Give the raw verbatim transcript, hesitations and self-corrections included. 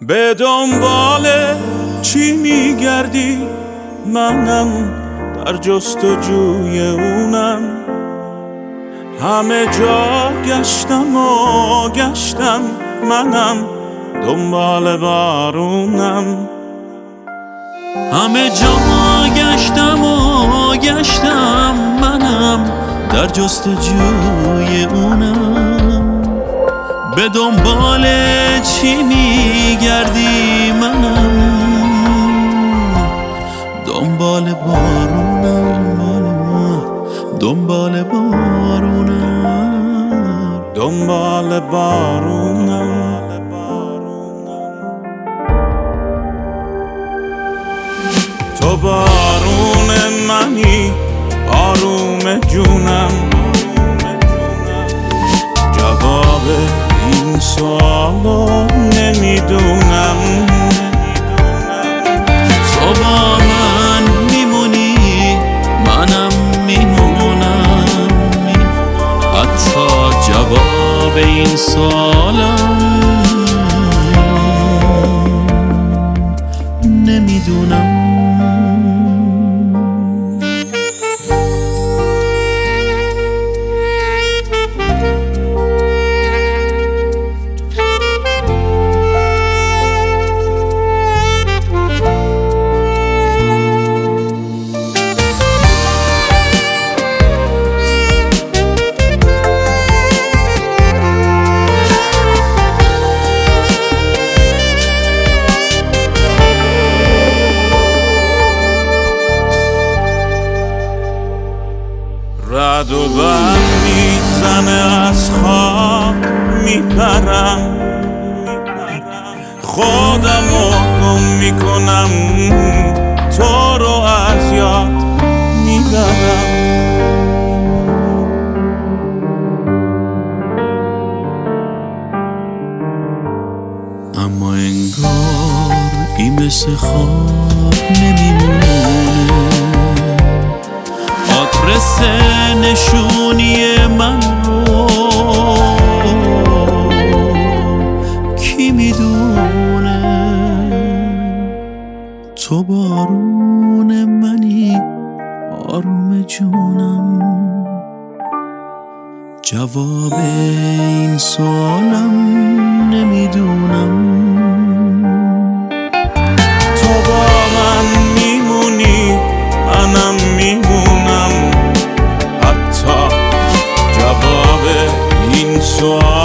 به دنبال چی میگردی؟ منم در جستجوی اونم. همه جا گشتم و گشتم، منم دنبال بارونم. همه جا گشتم و گشتم، منم در جستجوی اونم. به دنبال چی میگردی؟ منم دنبال بارونم، دنبال بارونم، دنبال بارونم. تو بارون منی، آروم جونم. جواب این سوالو نمیدونم. تو با من میمونی، منم میمونم. حتی جواب این سوالم نمیدونم. رد و بر میزنه، از خواب میپرم. خودمو گم میکنم، تو رو از یاد میبرم. اما انگار این مثل خواب نمیمونه. آدرس نشونی من رو کی میدونه؟ تو بارون منی، آروم جونم. جواب این سوالم نمیدونم. تو با من میمونی، منم میمونم. حتی جواب این سوال